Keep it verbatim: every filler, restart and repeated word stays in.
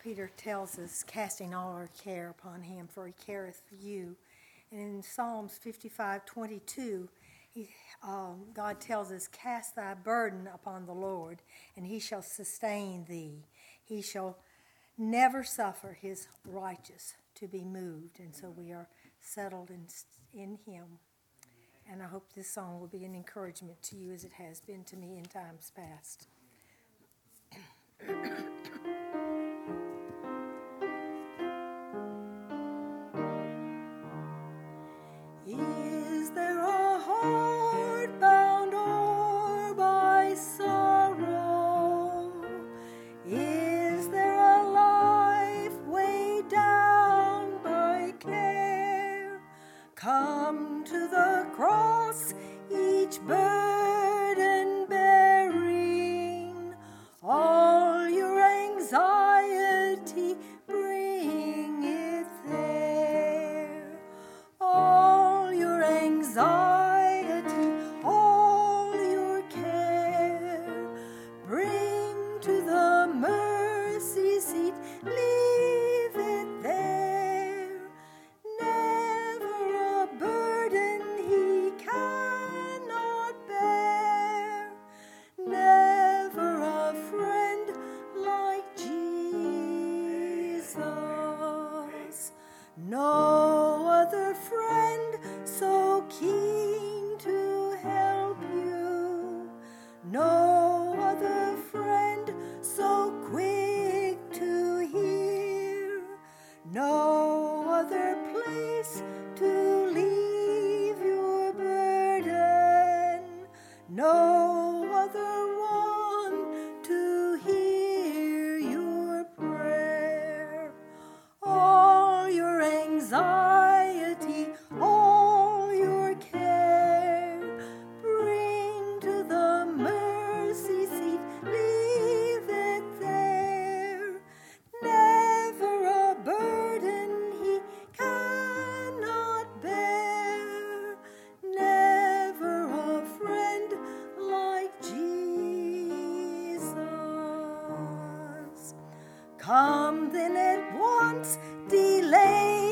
Peter tells us, casting all our care upon him, for he careth for you. And in Psalms fifty-five twenty-two, he, um, God tells us, cast thy burden upon the Lord, and he shall sustain thee. He shall never suffer his righteous to be moved. And so we are settled in, in him. And I hope this song will be an encouragement to you as it has been to me in times past. Is there a heart bound o'er by sorrow? Is there a life weighed down by care? Come to the cross, each burden bearing, all your anxiety bring it there. All your anxiety, all your care, bring to the mercy seat, leave it there. Never a burden he cannot bear, never a friend like Jesus. No other friend so keen to help you, no other friend so quick to hear, no other place to leave your burden, no other one to hear your prayer. All your anxiety, all your care, bring to the mercy seat, leave it there. Never a burden he cannot bear, never a friend like Jesus. Come then at once, delay